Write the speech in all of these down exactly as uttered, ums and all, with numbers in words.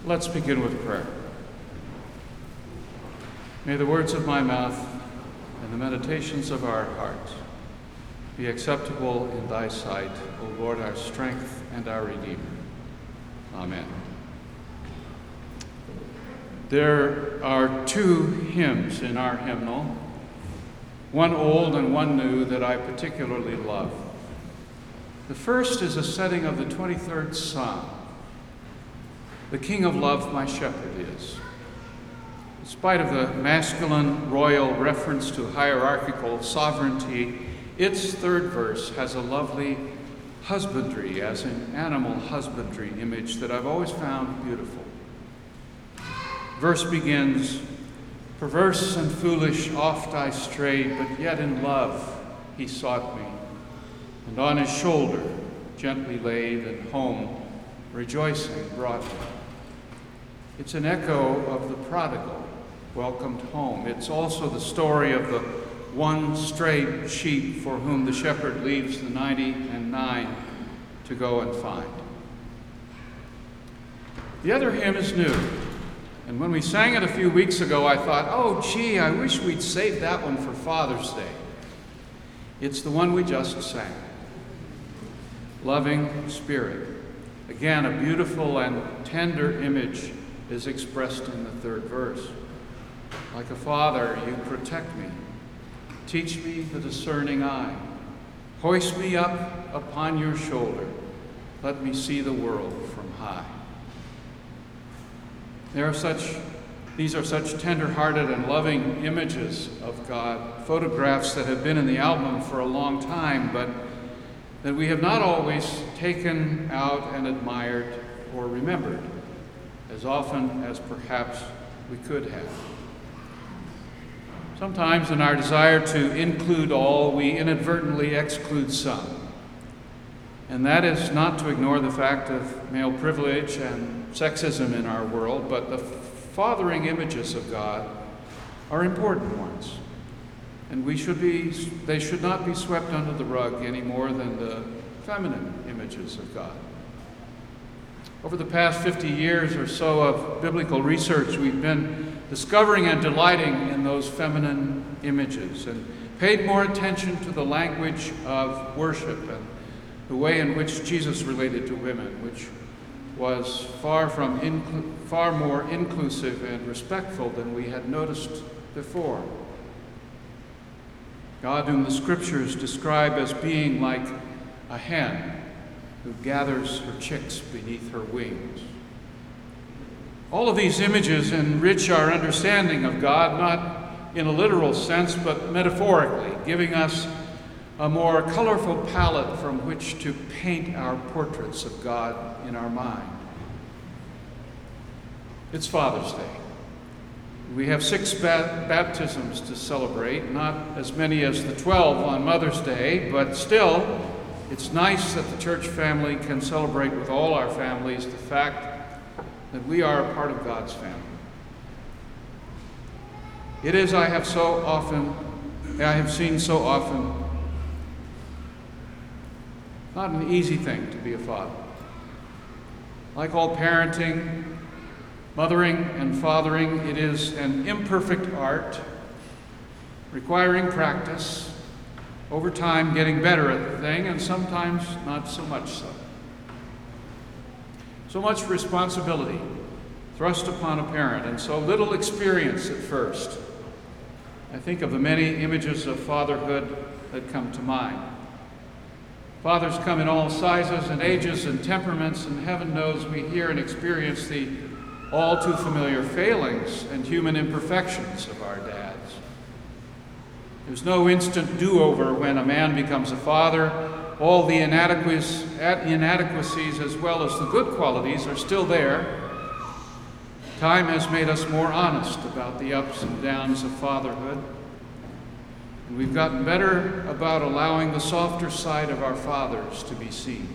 Let's begin with prayer. May the words of my mouth and the meditations of our hearts be acceptable in thy sight, O Lord, our strength and our Redeemer. Amen. There are two hymns in our hymnal, one old and one new, that I particularly love. The first is a setting of the twenty-third Psalm. The King of Love my shepherd is. In spite of the masculine royal reference to hierarchical sovereignty, its third verse has a lovely husbandry, as in animal husbandry, image that I've always found beautiful. Verse begins, "Perverse and foolish oft I strayed, but yet in love he sought me, and on his shoulder gently laid, and home rejoicing brought me." It's an echo of the prodigal welcomed home. It's also the story of the one strayed sheep for whom the shepherd leaves the ninety and nine to go and find. The other hymn is new, and when we sang it a few weeks ago, I thought, oh, gee, I wish we'd saved that one for Father's Day. It's the one we just sang. Loving Spirit. Again, a beautiful and tender image is expressed in the third verse. Like a father, you protect me. Teach me the discerning eye. Hoist me up upon your shoulder. Let me see the world from high. There are such, these are such tender-hearted and loving images of God, photographs that have been in the album for a long time, but that we have not always taken out and admired or remembered as often as perhaps we could have. Sometimes in our desire to include all, we inadvertently exclude some. And that is not to ignore the fact of male privilege and sexism in our world, but the fathering images of God are important ones. And we should be, they should not be swept under the rug any more than the feminine images of God. Over the past fifty years or so of biblical research, we've been discovering and delighting in those feminine images and paid more attention to the language of worship and the way in which Jesus related to women, which was far from inclu- far more inclusive and respectful than we had noticed before. God, whom the scriptures describe as being like a hen who gathers her chicks beneath her wings. All of these images enrich our understanding of God, not in a literal sense, but metaphorically, giving us a more colorful palette from which to paint our portraits of God in our mind. It's Father's Day. We have six ba- baptisms to celebrate, not as many as the twelve on Mother's Day, but still, it's nice that the church family can celebrate with all our families the fact that we are a part of God's family. It is, I have so often, I have seen so often, not an easy thing to be a father. Like all parenting, mothering and fathering, it is an imperfect art, requiring practice, over time getting better at the thing, and sometimes not so much so. So much responsibility thrust upon a parent, and so little experience at first. I think of the many images of fatherhood that come to mind. Fathers come in all sizes and ages and temperaments, and heaven knows we hear and experience the all too familiar failings and human imperfections of our dads. There's no instant do-over when a man becomes a father. All the inadequacies, inadequacies as well as the good qualities are still there. Time has made us more honest about the ups and downs of fatherhood. And we've gotten better about allowing the softer side of our fathers to be seen.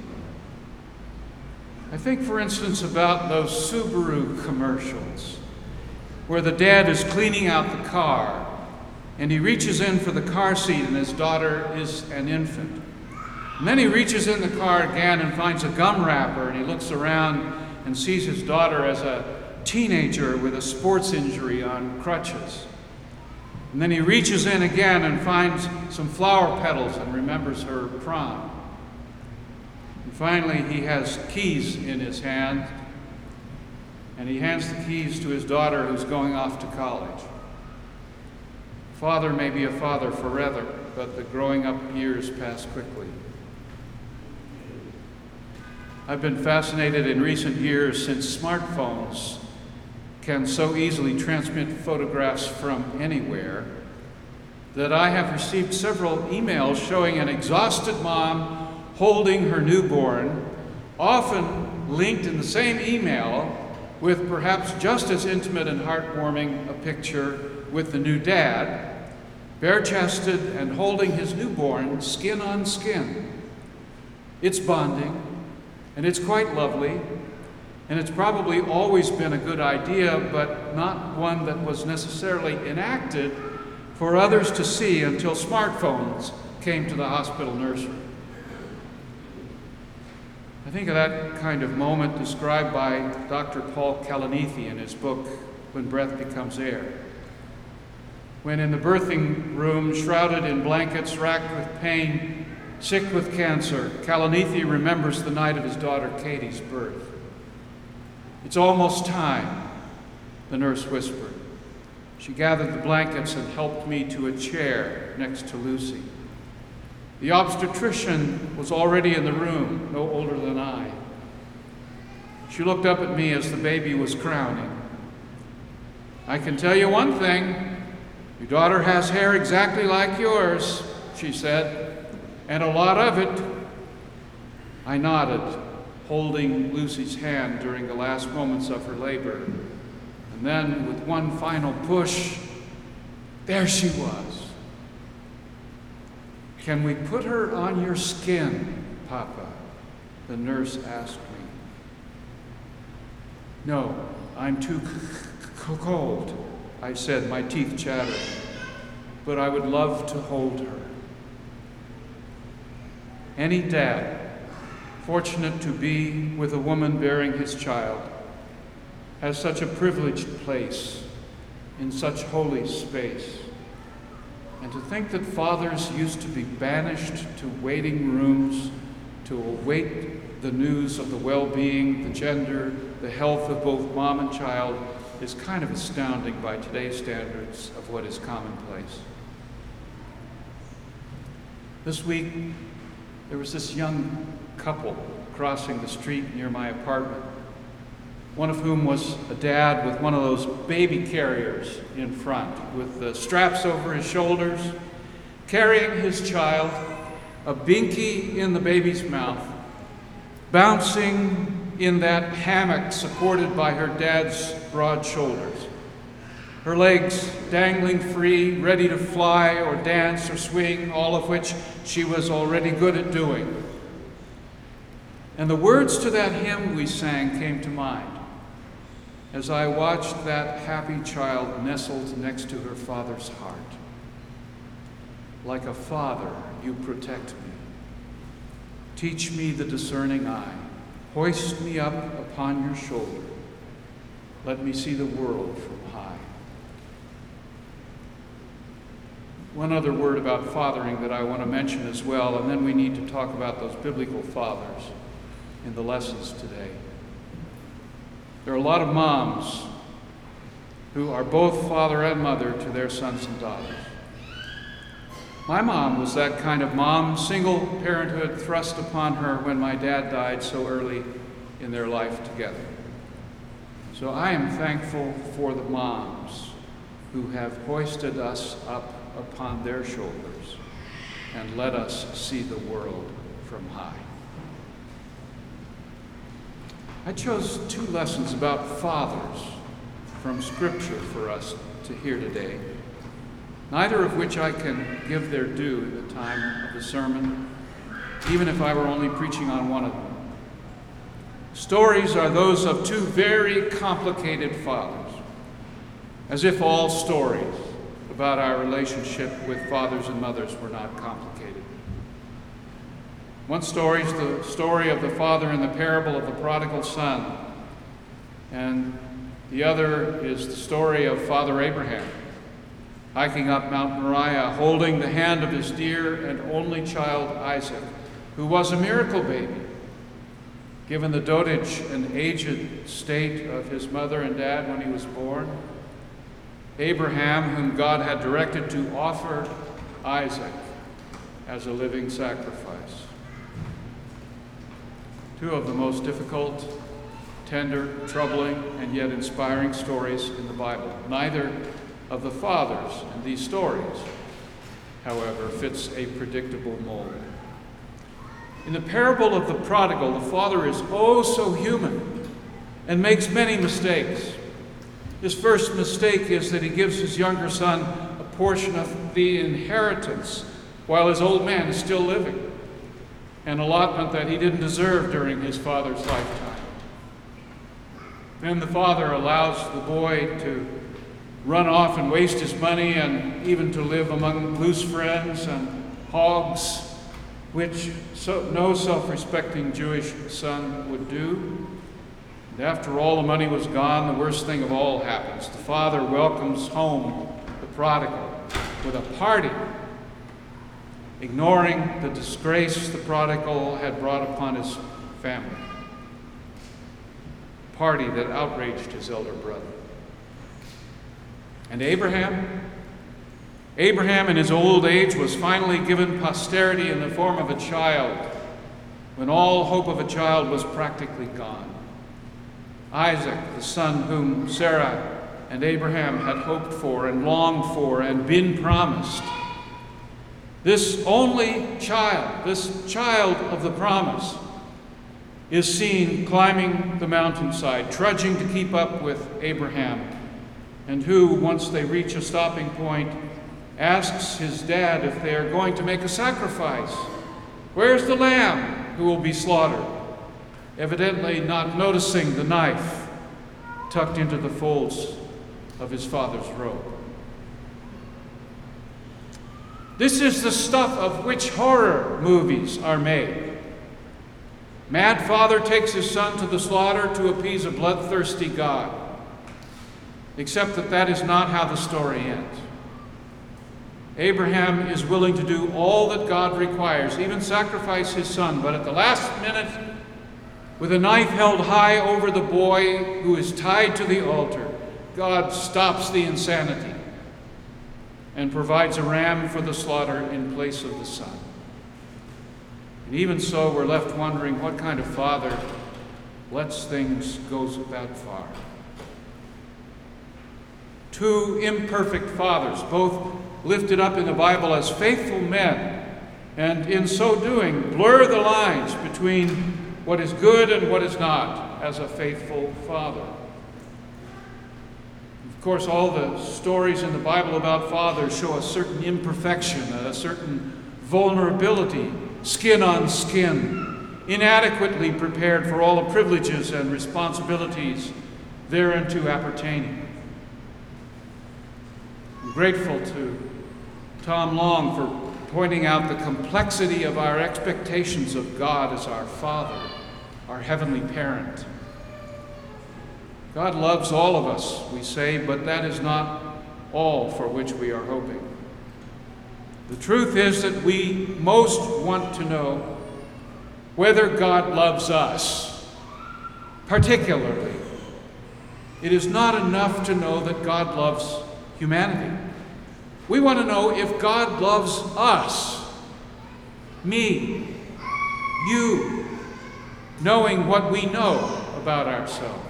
I think, for instance, about those Subaru commercials where the dad is cleaning out the car and he reaches in for the car seat and his daughter is an infant. And then he reaches in the car again and finds a gum wrapper and he looks around and sees his daughter as a teenager with a sports injury on crutches. And then he reaches in again and finds some flower petals and remembers her prom. And finally, he has keys in his hand, and he hands the keys to his daughter who's going off to college. Father may be a father forever, but the growing up years pass quickly. I've been fascinated in recent years, since smartphones can so easily transmit photographs from anywhere, that I have received several emails showing an exhausted mom holding her newborn, often linked in the same email with perhaps just as intimate and heartwarming a picture with the new dad, bare-chested and holding his newborn skin on skin. It's bonding, and it's quite lovely, and it's probably always been a good idea, but not one that was necessarily enacted for others to see until smartphones came to the hospital nursery. I think of that kind of moment described by Doctor Paul Kalanithi in his book, When Breath Becomes Air. When in the birthing room, shrouded in blankets, racked with pain, sick with cancer, Kalanithi remembers the night of his daughter Katie's birth. "It's almost time," the nurse whispered. She gathered the blankets and helped me to a chair next to Lucy. The obstetrician was already in the room, no older than I. She looked up at me as the baby was crowning. "I can tell you one thing, your daughter has hair exactly like yours," she said, "and a lot of it." I nodded, holding Lucy's hand during the last moments of her labor. And then, with one final push, there she was. "Can we put her on your skin, Papa?" the nurse asked me. "No, I'm too c- cold," I said, my teeth chattering. "But I would love to hold her." Any dad fortunate to be with a woman bearing his child has such a privileged place in such holy space. And to think that fathers used to be banished to waiting rooms to await the news of the well-being, the gender, the health of both mom and child is kind of astounding by today's standards of what is commonplace. This week, there was this young couple crossing the street near my apartment, one of whom was a dad with one of those baby carriers in front, with the straps over his shoulders, carrying his child, a binky in the baby's mouth, bouncing in that hammock supported by her dad's broad shoulders, her legs dangling free, ready to fly or dance or swing, all of which she was already good at doing. And the words to that hymn we sang came to mind as I watched that happy child nestled next to her father's heart. "Like a father, you protect me. Teach me the discerning eye. Hoist me up upon your shoulder. Let me see the world from high." One other word about fathering that I want to mention as well, and then we need to talk about those biblical fathers in the lessons today. There are a lot of moms who are both father and mother to their sons and daughters. My mom was that kind of mom, single parenthood thrust upon her when my dad died so early in their life together. So I am thankful for the moms who have hoisted us up upon their shoulders and let us see the world from high. I chose two lessons about fathers from Scripture for us to hear today, neither of which I can give their due at the time of the sermon, even if I were only preaching on one of them. Stories are those of two very complicated fathers, as if all stories about our relationship with fathers and mothers were not complicated. One story is the story of the father in the parable of the prodigal son, And the other is the story of Father Abraham, hiking up Mount Moriah, holding the hand of his dear and only child Isaac, who was a miracle baby, given the dotage and aged state of his mother and dad when he was born. Abraham, whom God had directed to offer Isaac as a living sacrifice. Two of the most difficult, tender, troubling, and yet inspiring stories in the Bible. Neither of the fathers in these stories, however, fits a predictable mold. In the parable of the prodigal, the father is oh so human and makes many mistakes. His first mistake is that he gives his younger son a portion of the inheritance while his old man is still living, an allotment that he didn't deserve during his father's lifetime. Then the father allows the boy to run off and waste his money and even to live among loose friends and hogs, which so, no self-respecting Jewish son would do. And after all the money was gone, the worst thing of all happens. The father welcomes home the prodigal with a party, ignoring the disgrace the prodigal had brought upon his family. A party that outraged his elder brother. And Abraham? Abraham in his old age was finally given posterity in the form of a child, when all hope of a child was practically gone. Isaac, the son whom Sarah and Abraham had hoped for and longed for and been promised. This only child, this child of the promise, is seen climbing the mountainside, trudging to keep up with Abraham, and who, once they reach a stopping point, asks his dad if they are going to make a sacrifice. Where's the lamb who will be slaughtered? Evidently not noticing the knife tucked into the folds of his father's robe. This is the stuff of which horror movies are made. Mad father takes his son to the slaughter to appease a bloodthirsty God. Except that that is not how the story ends. Abraham is willing to do all that God requires, even sacrifice his son, but at the last minute, with a knife held high over the boy who is tied to the altar, God stops the insanity and provides a ram for the slaughter in place of the son. And even so, we're left wondering what kind of father lets things go that far. Two imperfect fathers, both lifted up in the Bible as faithful men, and in so doing blur the lines between what is good and what is not as a faithful father. Of course, all the stories in the Bible about fathers show a certain imperfection, a certain vulnerability, skin on skin, inadequately prepared for all the privileges and responsibilities thereunto appertaining. I'm grateful to Tom Long for pointing out the complexity of our expectations of God as our Father, our heavenly parent. God loves all of us, we say, but that is not all for which we are hoping. The truth is that we most want to know whether God loves us, particularly. It is not enough to know that God loves humanity. We want to know if God loves us, me, you, knowing what we know about ourselves.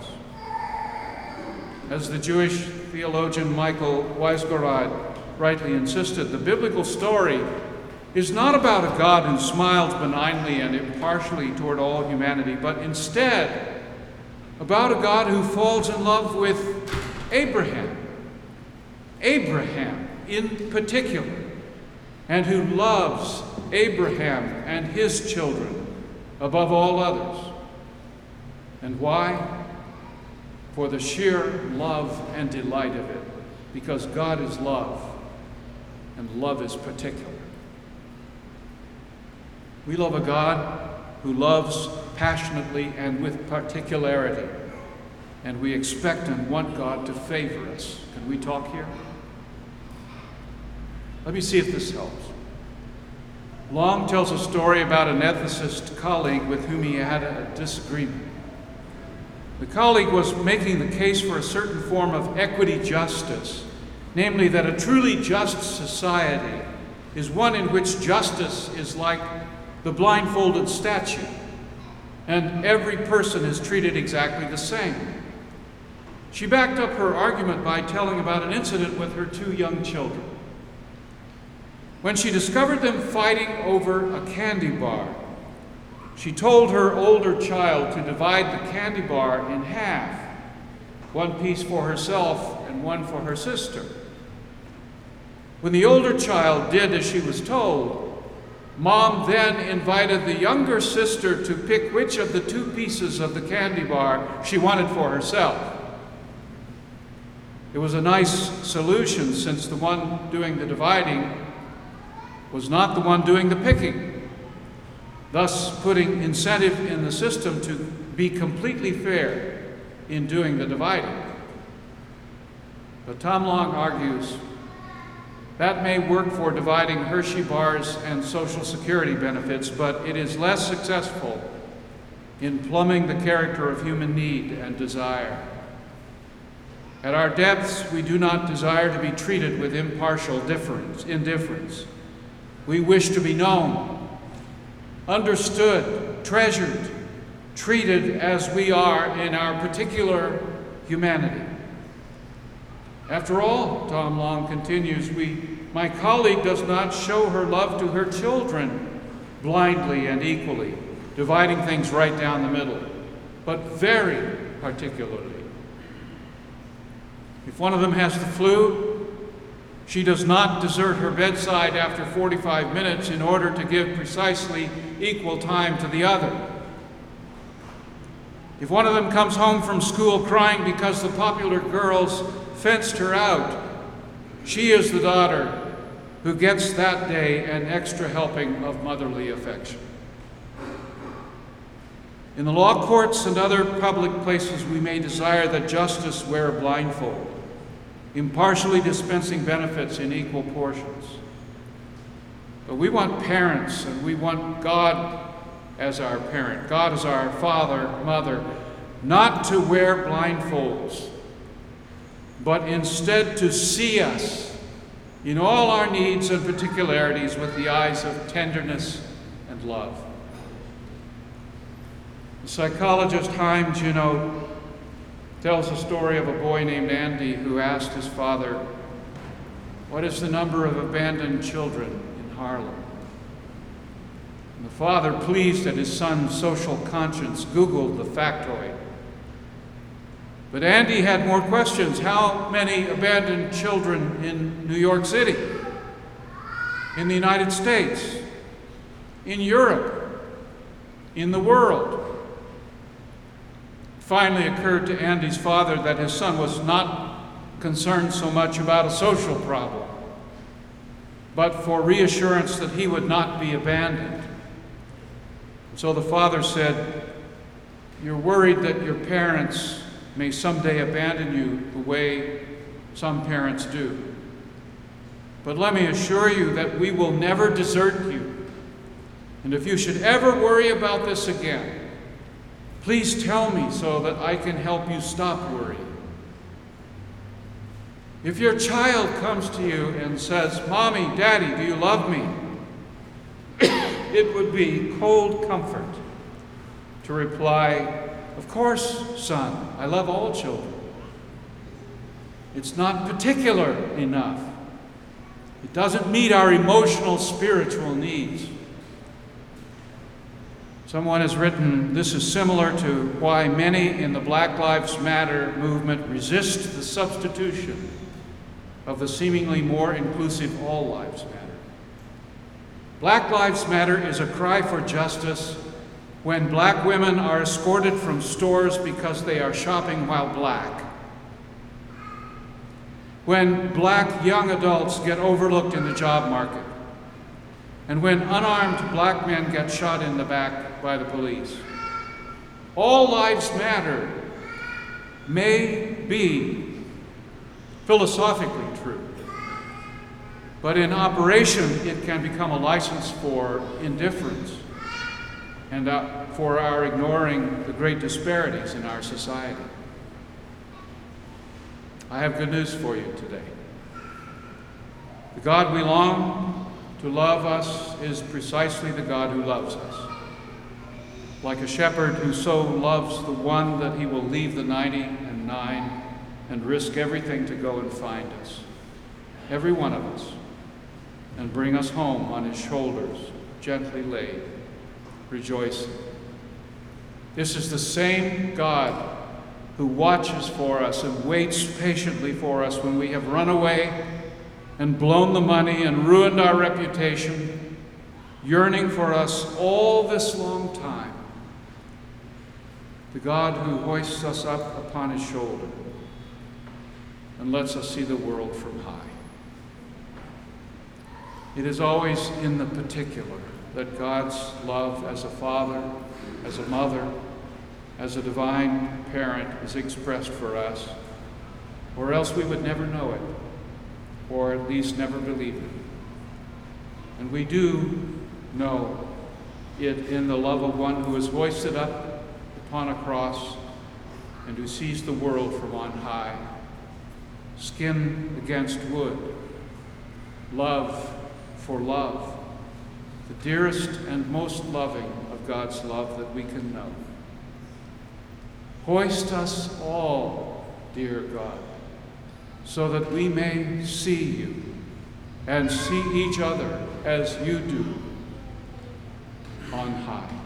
As the Jewish theologian Michael Weisgerad rightly insisted, the biblical story is not about a God who smiles benignly and impartially toward all humanity, but instead about a God who falls in love with Abraham. Abraham in particular, and who loves Abraham and his children above all others. And why? For the sheer love and delight of it, because God is love, and love is particular. We love a God who loves passionately and with particularity. and we expect and want God to favor us. Can we talk here? Let me see if this helps. Long tells a story about an ethicist colleague with whom he had a disagreement. The colleague was making the case for a certain form of equity justice, namely that a truly just society is one in which justice is like the blindfolded statue, and every person is treated exactly the same. She backed up her argument by telling about an incident with her two young children. When she discovered them fighting over a candy bar, she told her older child to divide the candy bar in half, one piece for herself and one for her sister. When the older child did as she was told, Mom then invited the younger sister to pick which of the two pieces of the candy bar she wanted for herself. It was a nice solution, since the one doing the dividing was not the one doing the picking, thus putting incentive in the system to be completely fair in doing the dividing. But Tom Long argues that may work for dividing Hershey bars and Social Security benefits, but it is less successful in plumbing the character of human need and desire. At our depths, we do not desire to be treated with impartial difference, indifference. We wish to be known, understood, treasured, treated as we are in our particular humanity. After all, Tom Long continues, we, my colleague does not show her love to her children blindly and equally, dividing things right down the middle, but very particularly. If one of them has the flu, she does not desert her bedside after forty-five minutes in order to give precisely equal time to the other. If one of them comes home from school crying because the popular girls fenced her out, she is the daughter who gets that day an extra helping of motherly affection. In the law courts and other public places, we may desire that justice wear a blindfold, impartially dispensing benefits in equal portions. But we want parents, and we want God as our parent, God as our father, mother, not to wear blindfolds, but instead to see us in all our needs and particularities with the eyes of tenderness and love. The psychologist Chaim Junot tells a story of a boy named Andy who asked his father, "What is the number of abandoned children in Harlem?" And the father, pleased at his son's social conscience, Googled the factoid. But Andy had more questions. How many abandoned children in New York City, in the United States, in Europe, in the world? It finally occurred to Andy's father that his son was not concerned so much about a social problem, but for reassurance that he would not be abandoned. So the father said, "You're worried that your parents may someday abandon you the way some parents do. But let me assure you that we will never desert you. And if you should ever worry about this again, please tell me so that I can help you stop worrying. If your child comes to you and says, 'Mommy, Daddy, do you love me?' it would be cold comfort to reply, 'Of course, son, I love all children.' It's not particular enough. It doesn't meet our emotional, spiritual needs." Someone has written, this is similar to why many in the Black Lives Matter movement resist the substitution of the seemingly more inclusive All Lives Matter. Black Lives Matter is a cry for justice when black women are escorted from stores because they are shopping while black. When black young adults get overlooked in the job market. And when unarmed black men get shot in the back by the police. All lives matter may be philosophically true, but in operation it can become a license for indifference and uh, for our ignoring the great disparities in our society. I have good news for you today. The God we long to love us is precisely the God who loves us. Like a shepherd who so loves the one that he will leave the ninety and nine and risk everything to go and find us, every one of us, and bring us home on his shoulders, gently laid, rejoicing. This is the same God who watches for us and waits patiently for us when we have run away and blown the money and ruined our reputation, yearning for us all this long time. The God who hoists us up upon his shoulder and lets us see the world from high. It is always in the particular that God's love as a father, as a mother, as a divine parent is expressed for us, or else we would never know it, or at least never believe it. And we do know it in the love of one who is hoisted up upon a cross and who sees the world from on high, skin against wood, love for love, the dearest and most loving of God's love that we can know. Hoist us all, dear God, so that we may see you and see each other as you do on high.